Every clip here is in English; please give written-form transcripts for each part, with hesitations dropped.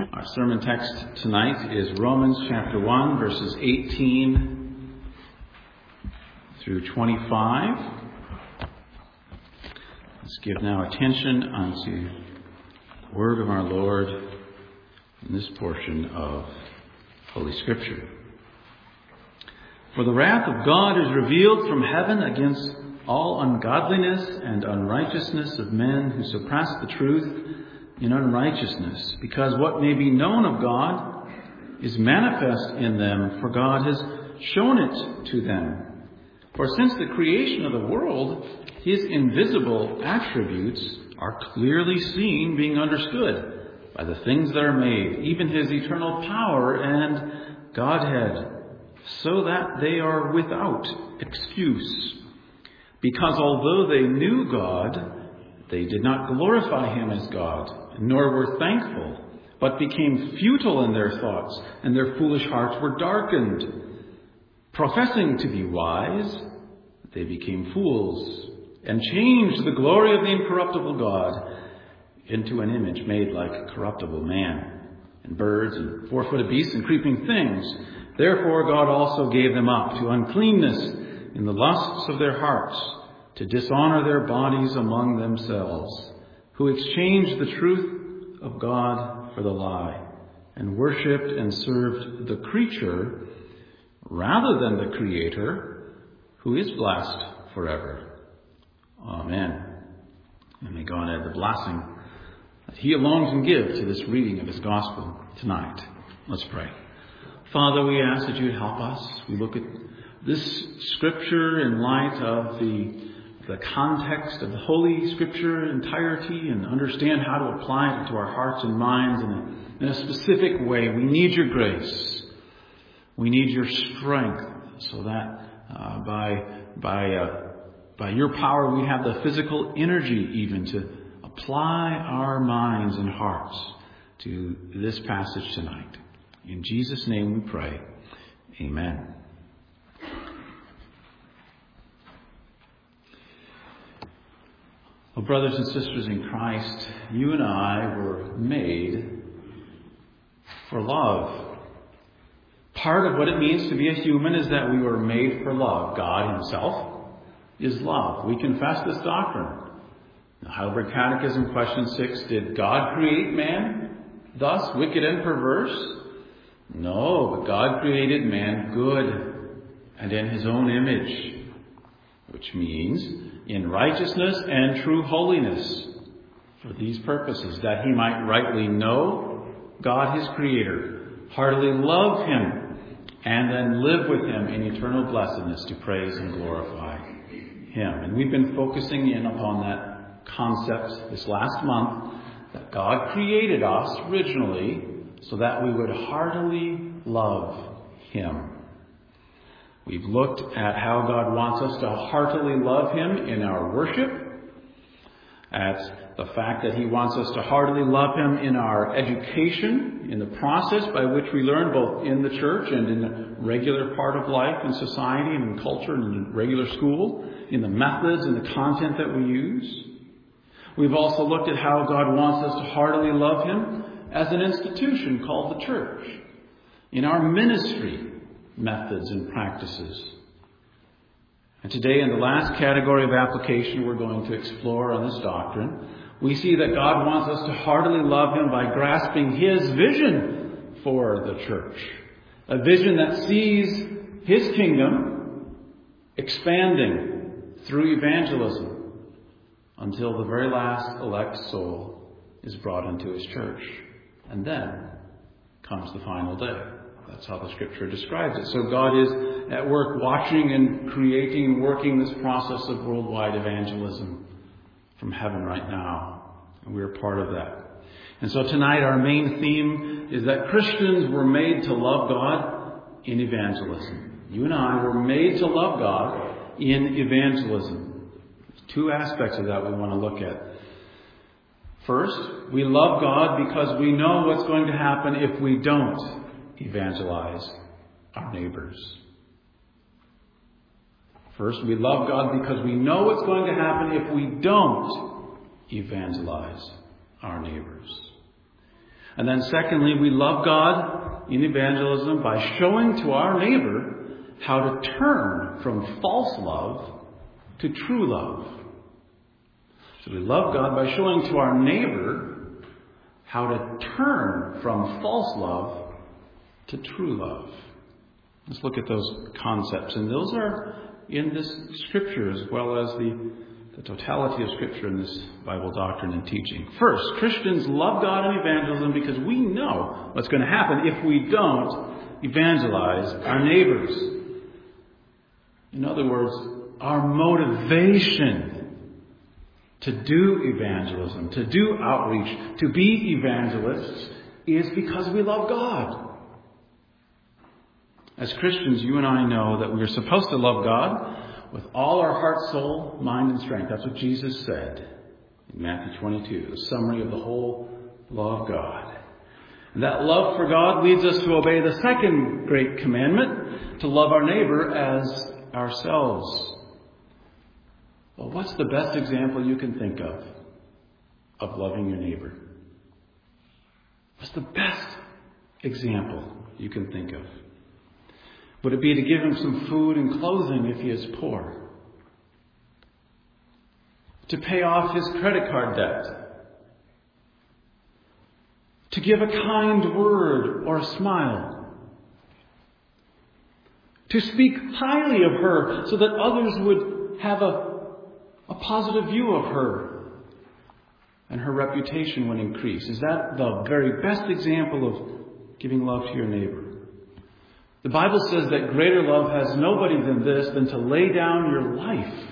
Our sermon text tonight is Romans chapter 1, verses 18 through 25. Let's give now attention unto the word of our Lord in this portion of Holy Scripture. For the wrath of God is revealed from heaven against all ungodliness and unrighteousness of men who suppress the truth in unrighteousness, because what may be known of God is manifest in them, for God has shown it to them. For since the creation of the world, His invisible attributes are clearly seen, being understood by the things that are made, even His eternal power and Godhead, so that they are without excuse. Because although they knew God, they did not glorify Him as God, nor were thankful, but became futile in their thoughts, and their foolish hearts were darkened. Professing to be wise, they became fools, and changed the glory of the incorruptible God into an image made like corruptible man, and birds, and four-footed beasts, and creeping things. Therefore God also gave them up to uncleanness in the lusts of their hearts, to dishonor their bodies among themselves, who exchanged the truth of God for the lie, and worshipped and served the creature rather than the Creator, who is blessed forever. Amen. And may God add the blessing that He alone can give to this reading of His gospel tonight. Let's pray. Father, we ask that you would help us. We look at this scripture in light of the context of the Holy Scripture entirety and understand how to apply it to our hearts and minds in a specific way. We need your grace. We need your strength so that by your power we have the physical energy even to apply our minds and hearts to this passage tonight. In Jesus' name we pray. Amen. Well, brothers and sisters in Christ, you and I were made for love. Part of what it means to be a human is that we were made for love. God Himself is love. We confess this doctrine. The Heidelberg Catechism, question 6, did God create man thus wicked and perverse? No, but God created man good and in His own image, which means in righteousness and true holiness, for these purposes, that he might rightly know God his Creator, heartily love Him, and then live with Him in eternal blessedness to praise and glorify Him. And we've been focusing in upon that concept this last month, that God created us originally so that we would heartily love Him. We've looked at how God wants us to heartily love Him in our worship, at the fact that He wants us to heartily love Him in our education, in the process by which we learn both in the church and in the regular part of life in society and in culture and in regular school, in the methods and the content that we use. We've also looked at how God wants us to heartily love Him as an institution called the church, in our ministry methods and practices. And today, in the last category of application we're going to explore on this doctrine, we see that God wants us to heartily love Him by grasping His vision for the church. A vision that sees His kingdom expanding through evangelism until the very last elect soul is brought into His church. And then comes the final day. That's how the Scripture describes it. So God is at work watching and creating and working this process of worldwide evangelism from heaven right now. And we're part of that. And so tonight our main theme is that Christians were made to love God in evangelism. You and I were made to love God in evangelism. There's two aspects of that we want to look at. First, we love God because we know what's going to happen if we don't evangelize our neighbors. First, we love God because we know what's going to happen if we don't evangelize our neighbors. And then secondly, we love God in evangelism by showing to our neighbor how to turn from false love to true love. So we love God by showing to our neighbor how to turn from false love to true love. Let's look at those concepts. And those are in this Scripture as well as the totality of Scripture in this Bible doctrine and teaching. First, Christians love God in evangelism because we know what's going to happen if we don't evangelize our neighbors. In other words, our motivation to do evangelism, to do outreach, to be evangelists is because we love God. As Christians, you and I know that we are supposed to love God with all our heart, soul, mind, and strength. That's what Jesus said in Matthew 22, the summary of the whole law of God. And that love for God leads us to obey the second great commandment, to love our neighbor as ourselves. Well, what's the best example you can think of loving your neighbor? What's the best example you can think of? Would it be to give him some food and clothing if he is poor? To pay off his credit card debt? To give a kind word or a smile? To speak highly of her so that others would have a positive view of her and her reputation would increase? Is that the very best example of giving love to your neighbor? The Bible says that greater love has nobody than this, than to lay down your life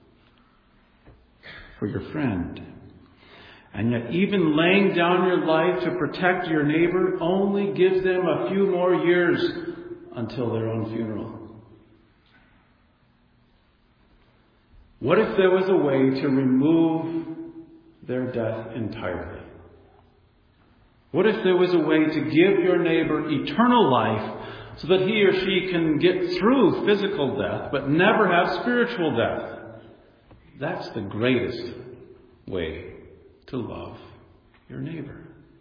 for your friend. And yet even laying down your life to protect your neighbor only gives them a few more years until their own funeral. What if there was a way to remove their death entirely? What if there was a way to give your neighbor eternal life so that he or she can get through physical death but never have spiritual death? That's the greatest way to love your neighbor.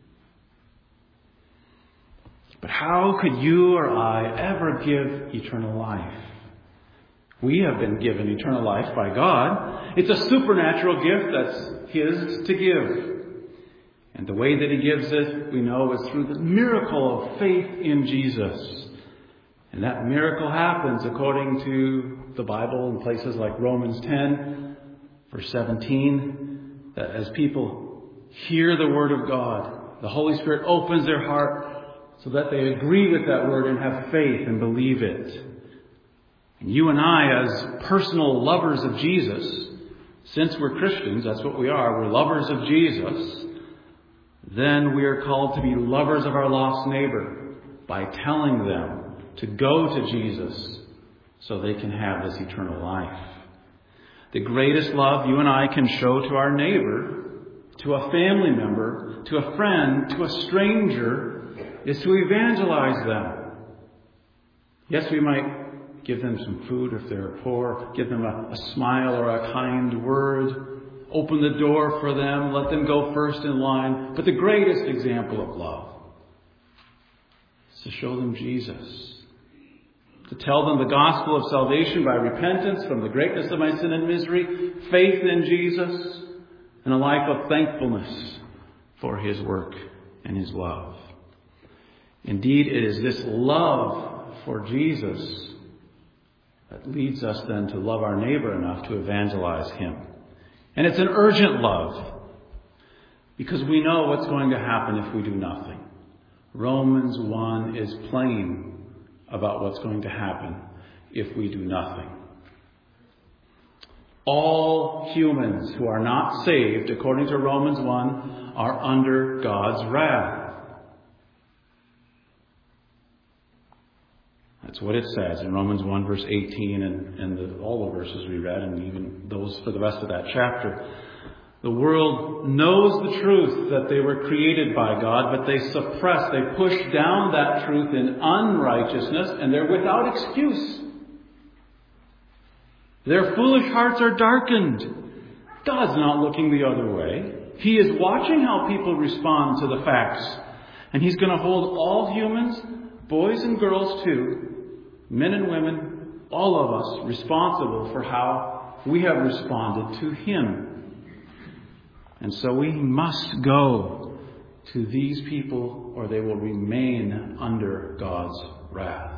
But how could you or I ever give eternal life? We have been given eternal life by God. It's a supernatural gift that's His to give. And the way that He gives it, we know, is through the miracle of faith in Jesus. And that miracle happens according to the Bible in places like Romans 10, verse 17, that as people hear the Word of God, the Holy Spirit opens their heart so that they agree with that Word and have faith and believe it. And you and I, as personal lovers of Jesus, since we're Christians, that's what we are, we're lovers of Jesus, then we are called to be lovers of our lost neighbor by telling them to go to Jesus so they can have this eternal life. The greatest love you and I can show to our neighbor, to a family member, to a friend, to a stranger, is to evangelize them. Yes, we might give them some food if they're poor, give them a smile or a kind word, open the door for them, let them go first in line. But the greatest example of love is to show them Jesus. To tell them the gospel of salvation by repentance from the greatness of my sin and misery, faith in Jesus, and a life of thankfulness for His work and His love. Indeed, it is this love for Jesus that leads us then to love our neighbor enough to evangelize him. And it's an urgent love, because we know what's going to happen if we do nothing. Romans 1 is plain about what's going to happen if we do nothing. All humans who are not saved, according to Romans 1, are under God's wrath. That's what it says in Romans 1 verse 18 and all the verses we read, and even those for the rest of that chapter. The world knows the truth that they were created by God, but they suppress, they push down that truth in unrighteousness, and they're without excuse. Their foolish hearts are darkened. God's not looking the other way. He is watching how people respond to the facts And He's going to hold all humans, boys and girls too, men and women, all of us, responsible for how we have responded to Him. And so we must go to these people, or they will remain under God's wrath.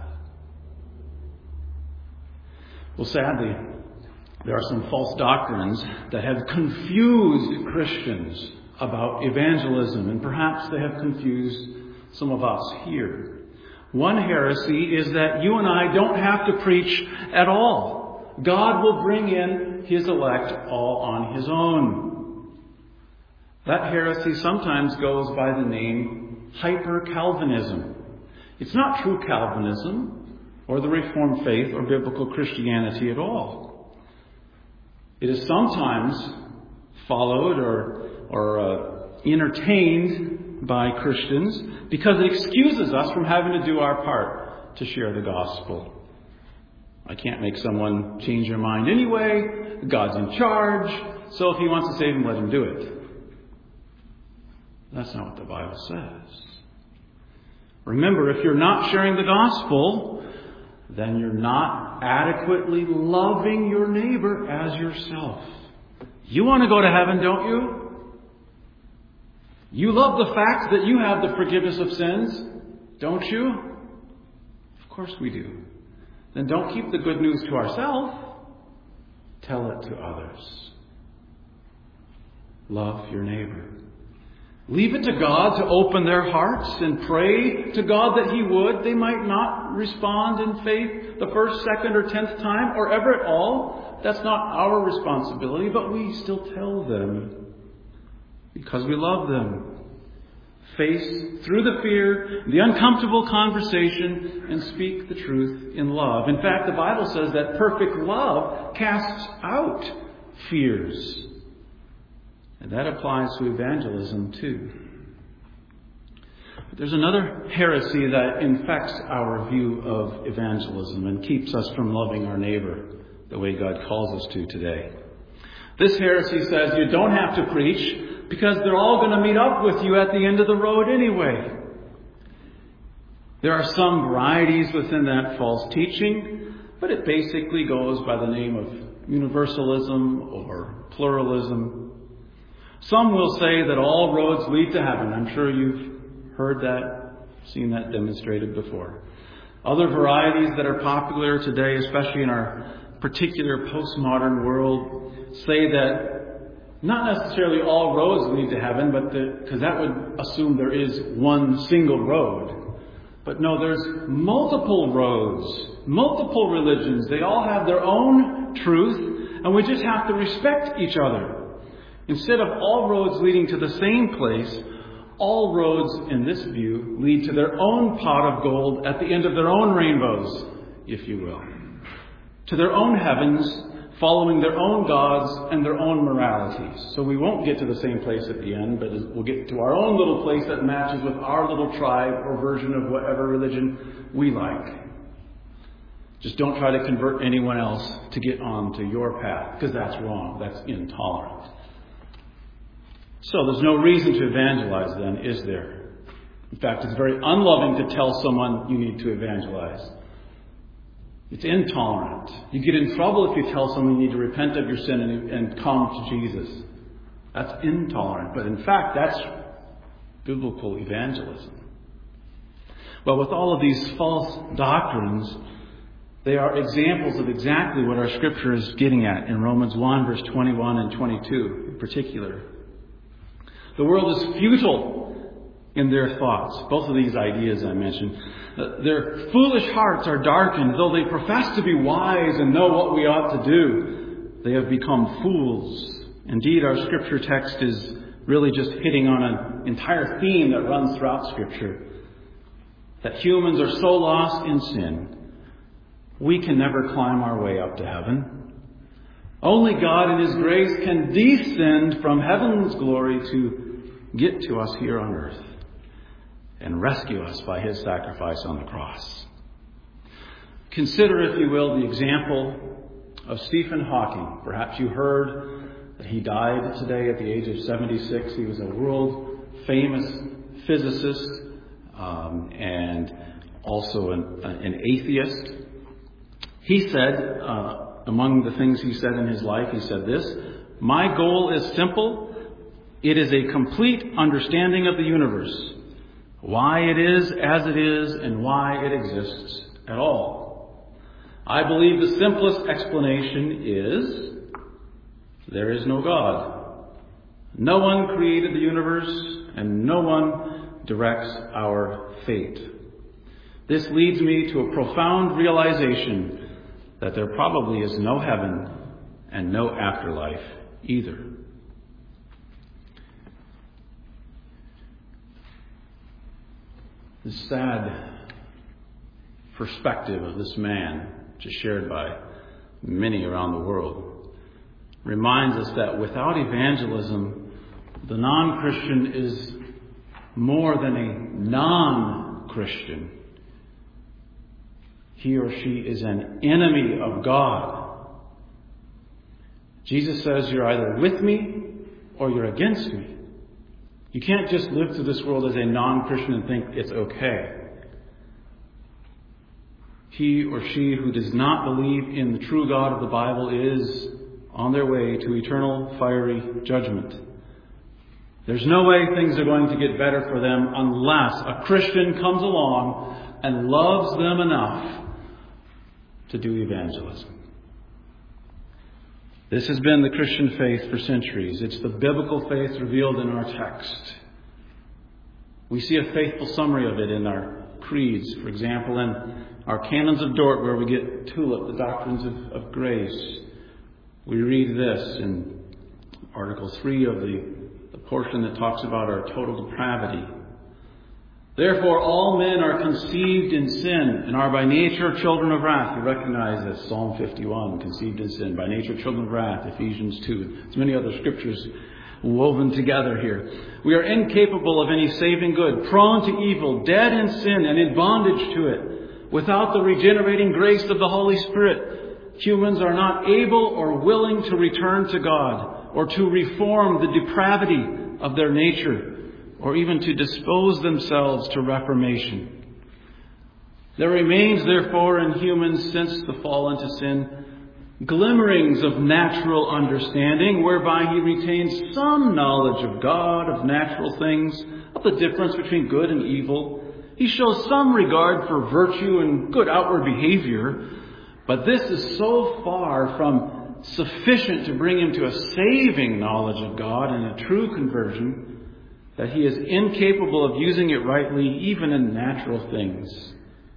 Well, sadly, there are some false doctrines that have confused Christians about evangelism, and perhaps they have confused some of us here. One heresy is that you and I don't have to preach at all. God will bring in His elect all on His own. That heresy sometimes goes by the name Hyper-Calvinism. It's not true Calvinism or the Reformed faith or biblical Christianity at all. It is sometimes followed or entertained by Christians because it excuses us from having to do our part to share the gospel. I can't make someone change their mind anyway. God's in charge. So if He wants to save them, let Him do it. That's not what the Bible says. Remember, if you're not sharing the gospel, then you're not adequately loving your neighbor as yourself. You want to go to heaven, don't you? You love the fact that you have the forgiveness of sins, don't you? Of course we do. Then don't keep the good news to ourselves. Tell it to others. Love your neighbor. Leave it to God to open their hearts and pray to God that He would. They might not respond in faith the first, second, or 10th time, or ever at all. That's not our responsibility, but we still tell them because we love them. Face through the fear, the uncomfortable conversation, and speak the truth in love. In fact, the Bible says that perfect love casts out fears. And that applies to evangelism too. But there's another heresy that infects our view of evangelism and keeps us from loving our neighbor the way God calls us to today. This heresy says you don't have to preach because they're all going to meet up with you at the end of the road anyway. There are some varieties within that false teaching, but it basically goes by the name of universalism or pluralism. Some will say that all roads lead to heaven. I'm sure you've heard that, seen that demonstrated before. Other varieties that are popular today, especially in our particular postmodern world, say that not necessarily all roads lead to heaven, but because that would assume there is one single road. But no, there's multiple roads, multiple religions. They all have their own truth, and we just have to respect each other. Instead of all roads leading to the same place, all roads, in this view, lead to their own pot of gold at the end of their own rainbows, if you will. To their own heavens, following their own gods and their own moralities. So we won't get to the same place at the end, but we'll get to our own little place that matches with our little tribe or version of whatever religion we like. Just don't try to convert anyone else to get on to your path, because that's wrong. That's intolerant. So there's no reason to evangelize then, is there? In fact, it's very unloving to tell someone you need to evangelize. It's intolerant. You get in trouble if you tell someone you need to repent of your sin and come to Jesus. That's intolerant. But in fact, that's biblical evangelism. Well, with all of these false doctrines, they are examples of exactly what our Scripture is getting at in Romans 1, verse 21 and 22 in particular. The world is futile in their thoughts. Both of these ideas I mentioned. Their foolish hearts are darkened. Though they profess to be wise and know what we ought to do, they have become fools. Indeed, our Scripture text is really just hitting on an entire theme that runs throughout Scripture. That humans are so lost in sin, we can never climb our way up to heaven. Only God in His grace can descend from heaven's glory to get to us here on earth and rescue us by His sacrifice on the cross. Consider, if you will, the example of Stephen Hawking. Perhaps you heard that he died today at the age of 76. He was a world-famous physicist, and also an atheist. He said, among the things he said in his life, he said this: "My goal is simple. It is a complete understanding of the universe, why it is as it is and why it exists at all. I believe the simplest explanation is there is no God. No one created the universe and no one directs our fate. This leads me to a profound realization that there probably is no heaven and no afterlife either." The sad perspective of this man, which is shared by many around the world, reminds us that without evangelism, the non-Christian is more than a non-Christian. He or she is an enemy of God. Jesus says you're either with me or you're against me. You can't just live through this world as a non-Christian and think it's okay. He or she who does not believe in the true God of the Bible is on their way to eternal fiery judgment. There's no way things are going to get better for them unless a Christian comes along and loves them enough to do evangelism. This has been the Christian faith for centuries. It's the biblical faith revealed in our text. We see a faithful summary of it in our creeds. For example, in our Canons of Dort, where we get TULIP, the Doctrines of Grace, we read this in Article 3 of the portion that talks about our total depravity. "Therefore all men are conceived in sin and are by nature children of wrath." You recognize this, Psalm 51, conceived in sin, by nature children of wrath, Ephesians 2. There's many other scriptures woven together here. "We are incapable of any saving good, prone to evil, dead in sin and in bondage to it. Without the regenerating grace of the Holy Spirit, humans are not able or willing to return to God or to reform the depravity of their nature, or even to dispose themselves to reformation. There remains, therefore, in humans since the fall into sin, glimmerings of natural understanding, whereby he retains some knowledge of God, of natural things, of the difference between good and evil. He shows some regard for virtue and good outward behavior, but this is so far from sufficient to bring him to a saving knowledge of God and a true conversion that he is incapable of using it rightly even in natural things.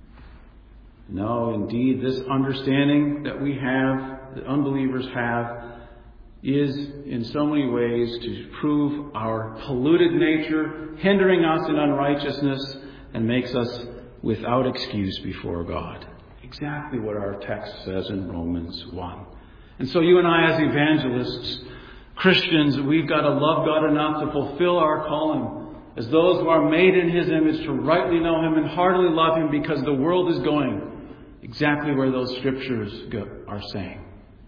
No, indeed, this understanding that we have, that unbelievers have, is in so many ways to prove our polluted nature, hindering us in unrighteousness, and makes us without excuse before God. Exactly what our text says in Romans 1. And so you and I, as evangelists, Christians, we've got to love God enough to fulfill our calling as those who are made in His image, to rightly know Him and heartily love Him, because the world is going exactly where those scriptures are saying,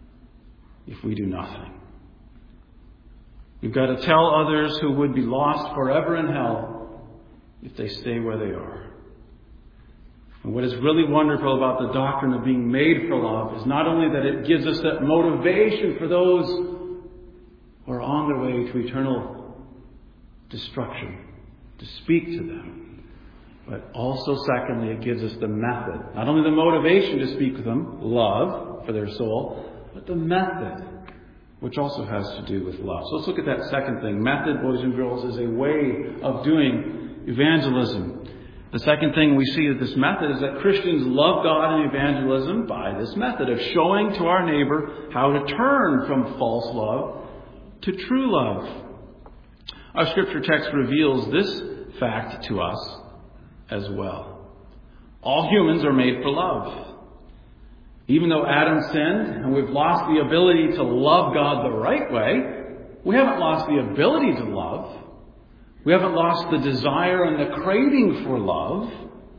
if we do nothing. We've got to tell others who would be lost forever in hell if they stay where they are. And what is really wonderful about the doctrine of being made for love is not only that it gives us that motivation for those who are on their way to eternal destruction, to speak to them, but also, secondly, it gives us the method. Not only the motivation to speak to them, love for their soul, but the method, which also has to do with love. So let's look at that second thing. Method, boys and girls, is a way of doing evangelism. The second thing we see of this method is that Christians love God in evangelism by this method of showing to our neighbor how to turn from false love to true love. Our scripture text reveals this fact to us as well. All humans are made for love. Even though Adam sinned and we've lost the ability to love God the right way, we haven't lost the ability to love. We haven't lost the desire and the craving for love.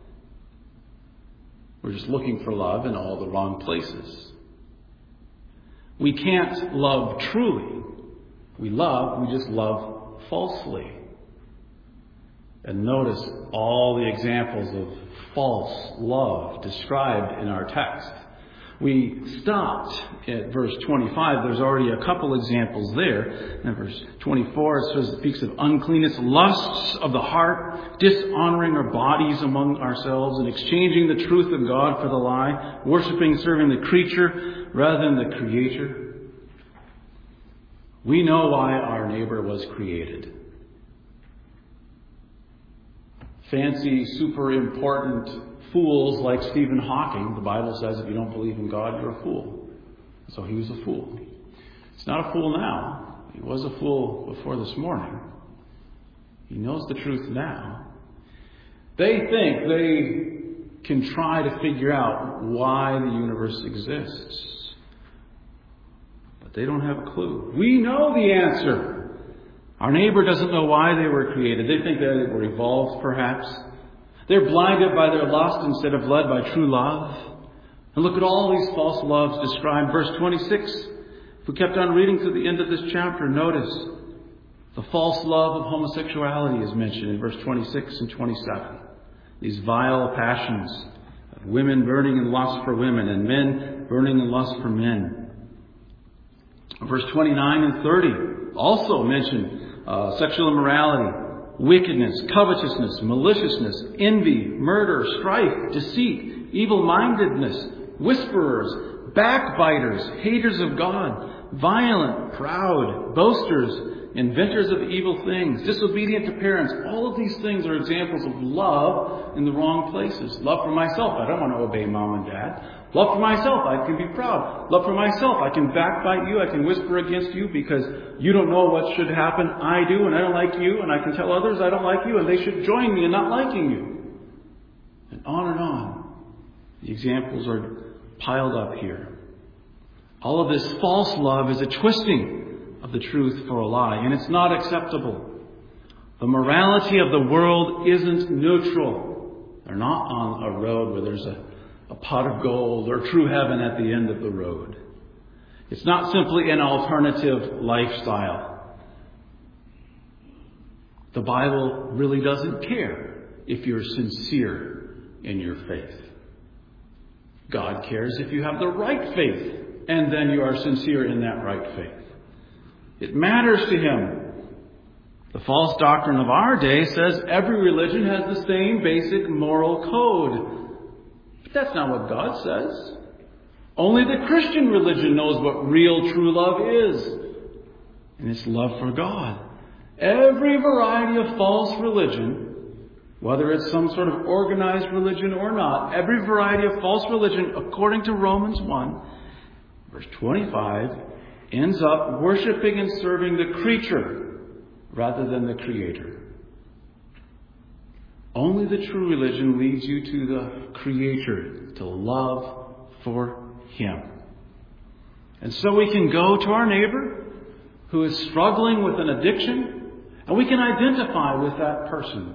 We're just looking for love in all the wrong places. We can't love truly. We just love falsely. And notice all the examples of false love described in our text. We stopped at verse 25. There's already a couple examples there. In verse 24, it speaks of uncleanness, lusts of the heart, dishonoring our bodies among ourselves, and exchanging the truth of God for the lie, worshiping, serving the creature rather than the Creator. We know why our neighbor was created. Fancy, super important fools like Stephen Hawking, the Bible says if you don't believe in God, you're a fool. So he was a fool. He's not a fool now. He was a fool before this morning. He knows the truth now. They think they can try to figure out why the universe exists. But they don't have a clue. We know the answer. Our neighbor doesn't know why they were created. They think that they were evolved, perhaps. They're blinded by their lust instead of led by true love. And look at all these false loves described. Verse 26, if we kept on reading to the end of this chapter, notice the false love of homosexuality is mentioned in verse 26 and 27. These vile passions of women burning in lust for women and men burning in lust for men. Verse 29 and 30 also mention sexual immorality, wickedness, covetousness, maliciousness, envy, murder, strife, deceit, evil-mindedness, whisperers, backbiters, haters of God, violent, proud, boasters, inventors of evil things, disobedient to parents. All of these things are examples of love in the wrong places. Love for myself. I don't want to obey mom and dad. Love for myself, I can be proud. Love for myself, I can backbite you, I can whisper against you because you don't know what should happen. I do, and I don't like you, and I can tell others I don't like you, and they should join me in not liking you. And on and on. The examples are piled up here. All of this false love is a twisting of the truth for a lie, and it's not acceptable. The morality of the world isn't neutral. They're not on a road where there's a pot of gold or true heaven at the end of the road. It's not simply an alternative lifestyle. The Bible really doesn't care if you're sincere in your faith. God cares if you have the right faith and then you are sincere in that right faith. It matters to Him. The false doctrine of our day says every religion has the same basic moral code. But that's not what God says. Only the Christian religion knows what real true love is. And it's love for God. Every variety of false religion, whether it's some sort of organized religion or not, every variety of false religion, according to Romans 1, verse 25, ends up worshiping and serving the creature rather than the Creator. Only the true religion leads you to the Creator, to love for Him. And so we can go to our neighbor who is struggling with an addiction, and we can identify with that person.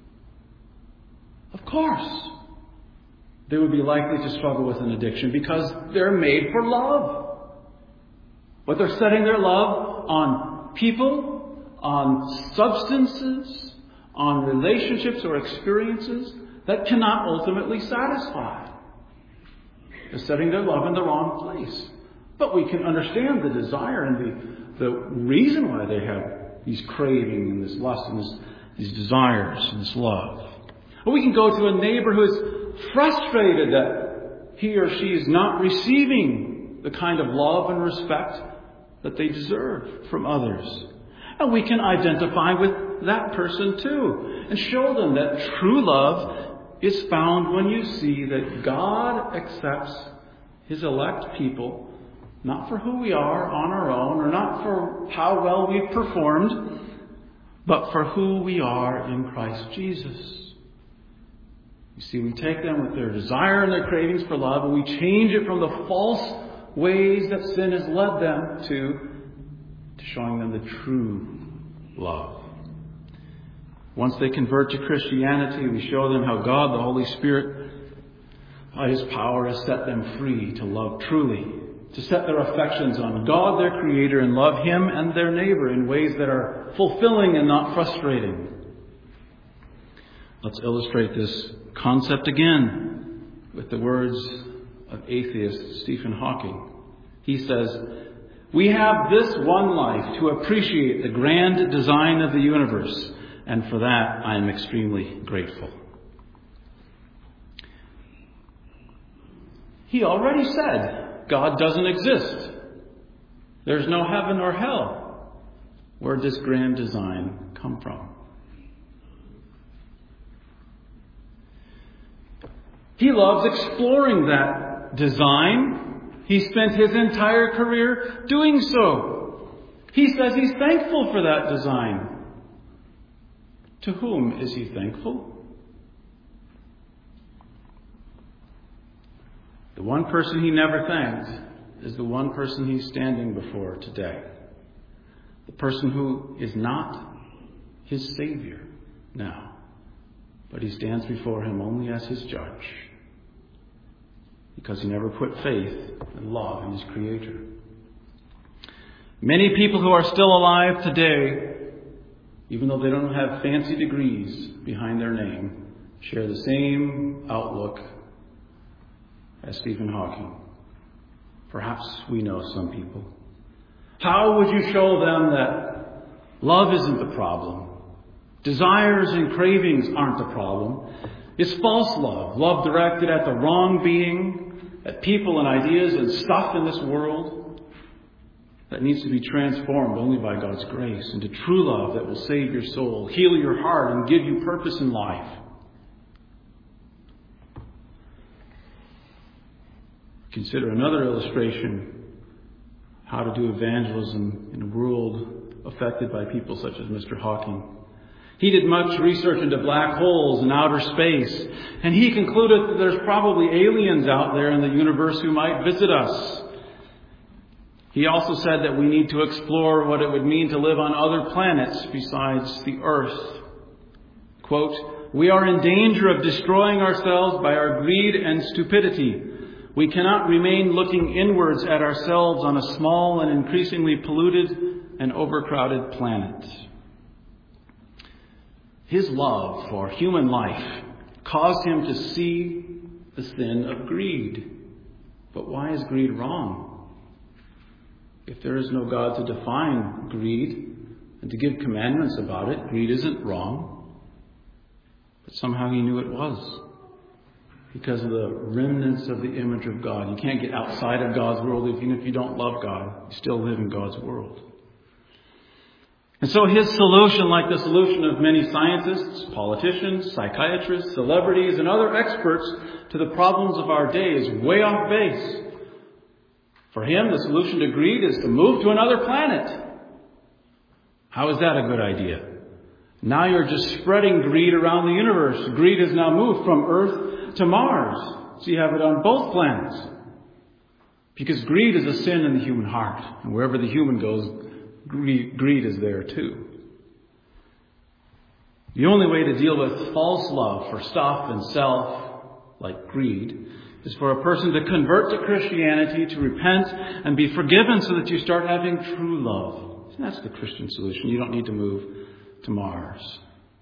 Of course, they would be likely to struggle with an addiction because they're made for love. But they're setting their love on people, on substances, on relationships or experiences that cannot ultimately satisfy. They're setting their love in the wrong place. But we can understand the desire and the reason why they have these cravings and this lust and these desires and this love. Or we can go to a neighbor who is frustrated that he or she is not receiving the kind of love and respect that they deserve from others. And we can identify with that person too and show them that true love is found when you see that God accepts His elect people not for who we are on our own or not for how well we've performed, but for who we are in Christ Jesus. You see, we take them with their desire and their cravings for love and we change it from the false ways that sin has led them to showing them the true love. Once they convert to Christianity, we show them how God, the Holy Spirit, by His power, has set them free to love truly, to set their affections on God, their Creator, and love Him and their neighbor in ways that are fulfilling and not frustrating. Let's illustrate this concept again with the words of atheist Stephen Hawking. He says, "We have this one life to appreciate the grand design of the universe, and for that I am extremely grateful." He already said God doesn't exist. There's no heaven or hell. Where does grand design come from? He loves exploring that design. He spent his entire career doing so. He says he's thankful for that design. To whom is he thankful? The one person he never thanked is the one person he's standing before today. The person who is not his Savior now, but he stands before him only as his judge, because he never put faith and love in his Creator. Many people who are still alive today, even though they don't have fancy degrees behind their name, share the same outlook as Stephen Hawking. Perhaps we know some people. How would you show them that love isn't the problem? Desires and cravings aren't the problem. It's false love, love directed at the wrong being, at people and ideas and stuff in this world, that needs to be transformed only by God's grace into true love that will save your soul, heal your heart, and give you purpose in life. Consider another illustration how to do evangelism in a world affected by people such as Mr. Hawking. He did much research into black holes and outer space, and he concluded that there's probably aliens out there in the universe who might visit us. He also said that we need to explore what it would mean to live on other planets besides the Earth. Quote, "We are in danger of destroying ourselves by our greed and stupidity. We cannot remain looking inwards at ourselves on a small and increasingly polluted and overcrowded planet." His love for human life caused him to see the sin of greed. But why is greed wrong? If there is no God to define greed and to give commandments about it, greed isn't wrong. But somehow he knew it was, because of the remnants of the image of God. You can't get outside of God's world. Even if you don't love God, you still live in God's world. And so his solution, like the solution of many scientists, politicians, psychiatrists, celebrities, and other experts to the problems of our day, is way off base. For him, the solution to greed is to move to another planet. How is that a good idea? Now you're just spreading greed around the universe. Greed has now moved from Earth to Mars. So you have it on both planets. Because greed is a sin in the human heart. And wherever the human goes, greed is there too. The only way to deal with false love for stuff and self, like greed, is for a person to convert to Christianity, to repent and be forgiven so that you start having true love. And that's the Christian solution. You don't need to move to Mars.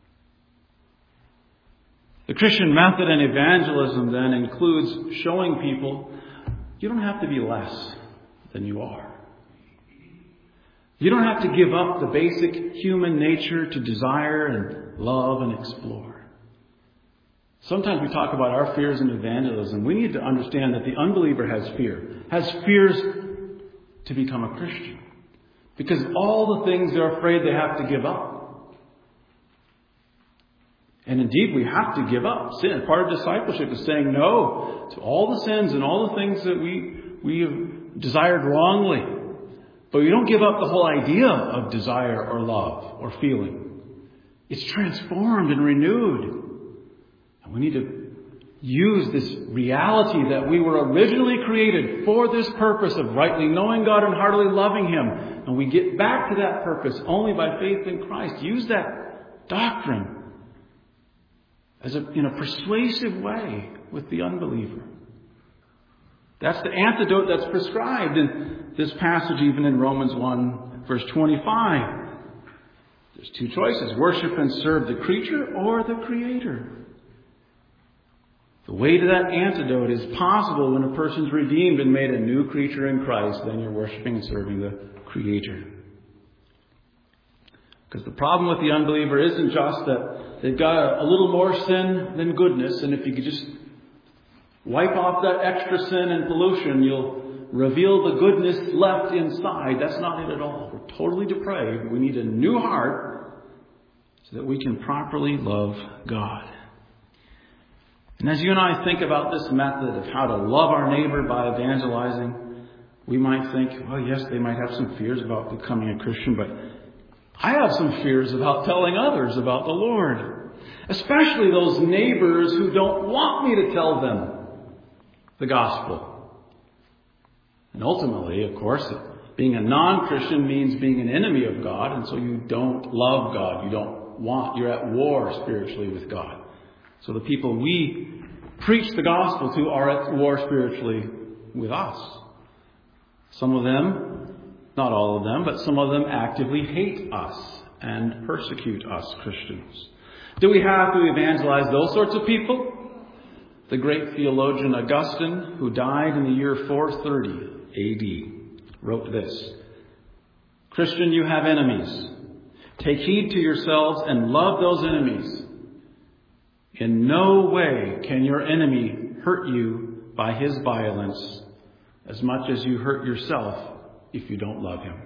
The Christian method in evangelism then includes showing people you don't have to be less than you are. You don't have to give up the basic human nature to desire and love and explore. Sometimes we talk about our fears in evangelism. We need to understand that the unbeliever has fears to become a Christian. Because all the things they're afraid they have to give up. And indeed, we have to give up sin. Part of discipleship is saying no to all the sins and all the things that we have desired wrongly. But we don't give up the whole idea of desire or love or feeling. It's transformed and renewed. And we need to use this reality that we were originally created for this purpose of rightly knowing God and heartily loving Him. And we get back to that purpose only by faith in Christ. Use that doctrine in a persuasive way with the unbeliever. That's the antidote that's prescribed in this passage, even in Romans 1, verse 25. There's two choices: worship and serve the creature or the Creator. The way to that antidote is possible when a person's redeemed and made a new creature in Christ. Then you're worshiping and serving the Creator. Because the problem with the unbeliever isn't just that they've got a little more sin than goodness, and if you could just wipe off that extra sin and pollution, you'll reveal the goodness left inside. That's not it at all. We're totally depraved. We need a new heart so that we can properly love God. And as you and I think about this method of how to love our neighbor by evangelizing, we might think, well, yes, they might have some fears about becoming a Christian, but I have some fears about telling others about the Lord. Especially those neighbors who don't want me to tell them the gospel. And ultimately, of course, being a non-Christian means being an enemy of God, and so you don't love God. You're at war spiritually with God. So the people we preach the gospel to are at war spiritually with us. Some of them, not all of them, but some of them actively hate us and persecute us Christians. Do we have to evangelize those sorts of people? The great theologian Augustine, who died in the year 430 AD, wrote this: Christian, you have enemies. Take heed to yourselves and love those enemies. In no way can your enemy hurt you by his violence as much as you hurt yourself if you don't love him.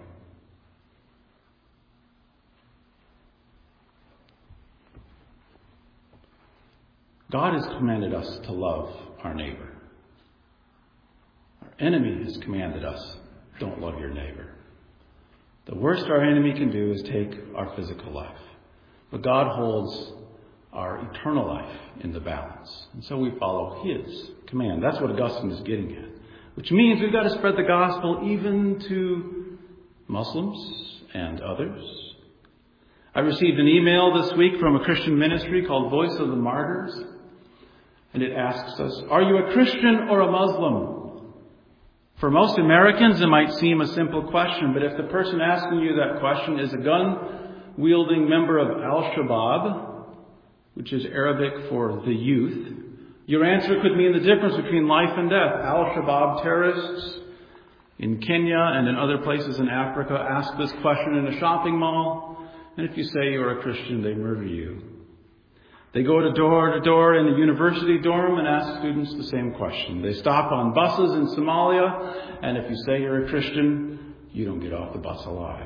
God has commanded us to love our neighbor. Our enemy has commanded us, don't love your neighbor. The worst our enemy can do is take our physical life. But God holds our eternal life in the balance. And so we follow his command. That's what Augustine is getting at. Which means we've got to spread the gospel even to Muslims and others. I received an email this week from a Christian ministry called Voice of the Martyrs. And it asks us, are you a Christian or a Muslim? For most Americans, it might seem a simple question, but if the person asking you that question is a gun-wielding member of Al-Shabaab, which is Arabic for the youth, your answer could mean the difference between life and death. Al-Shabaab terrorists in Kenya and in other places in Africa ask this question in a shopping mall, and if you say you're a Christian, they murder you. They go to door in the university dorm and ask students the same question. They stop on buses in Somalia, and if you say you're a Christian, you don't get off the bus alive.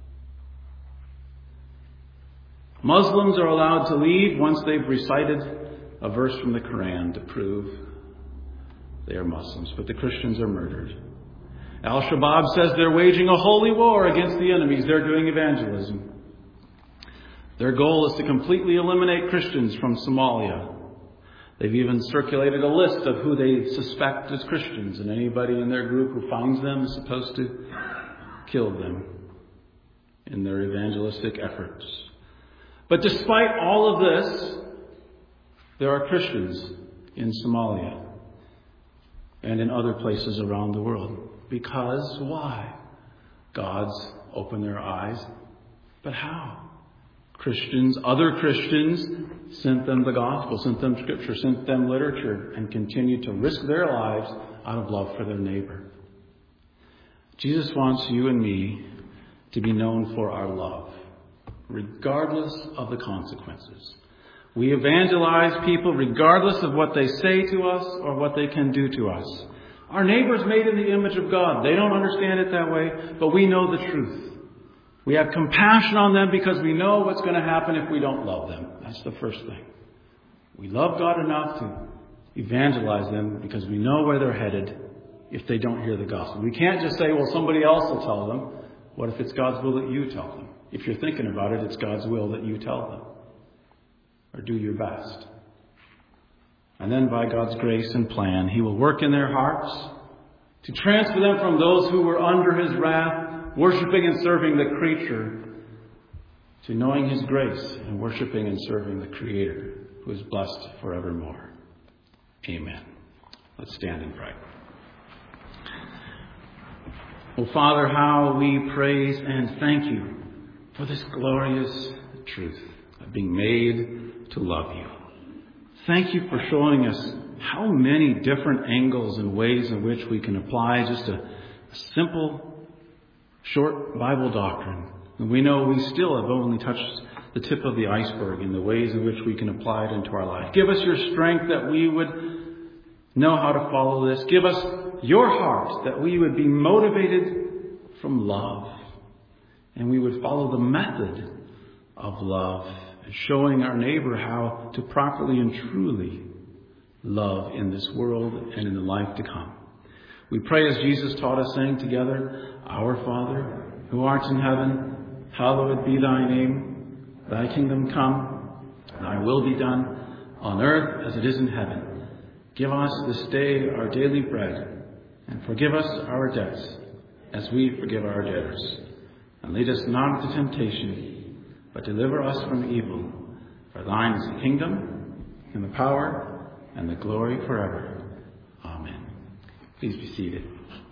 Muslims are allowed to leave once they've recited a verse from the Quran to prove they are Muslims, but the Christians are murdered. Al-Shabaab says they're waging a holy war against the enemies. They're doing evangelism. Their goal is to completely eliminate Christians from Somalia. They've even circulated a list of who they suspect as Christians, and anybody in their group who finds them is supposed to kill them in their evangelistic efforts. But despite all of this, there are Christians in Somalia and in other places around the world. Because why? God's opened their eyes. But how? Other Christians sent them the gospel, sent them scripture, sent them literature, and continued to risk their lives out of love for their neighbor. Jesus wants you and me to be known for our love, regardless of the consequences. We evangelize people regardless of what they say to us or what they can do to us. Our neighbor's made in the image of God. They don't understand it that way, but we know the truth. We have compassion on them because we know what's going to happen if we don't love them. That's the first thing. We love God enough to evangelize them because we know where they're headed if they don't hear the gospel. We can't just say, well, somebody else will tell them. What if it's God's will that you tell them? If you're thinking about it, it's God's will that you tell them. Or do your best. And then by God's grace and plan, He will work in their hearts to transfer them from those who were under His wrath, worshiping and serving the creature, to knowing His grace and worshiping and serving the Creator, who is blessed forevermore. Amen. Let's stand and pray. Oh, Father, how we praise and thank You for this glorious truth of being made to love you. Thank you for showing us how many different angles and ways in which we can apply just a simple, short Bible doctrine. And we know we still have only touched the tip of the iceberg in the ways in which we can apply it into our life. Give us your strength that we would know how to follow this. Give us your heart that we would be motivated from love. And we would follow the method of love, showing our neighbor how to properly and truly love in this world and in the life to come. We pray as Jesus taught us, saying together, Our Father, who art in heaven, hallowed be thy name. Thy kingdom come, thy will be done, on earth as it is in heaven. Give us this day our daily bread, and forgive us our debts, as we forgive our debtors. And lead us not into temptation, but deliver us from evil. For thine is the kingdom, and the power, and the glory forever. Amen. Please be seated.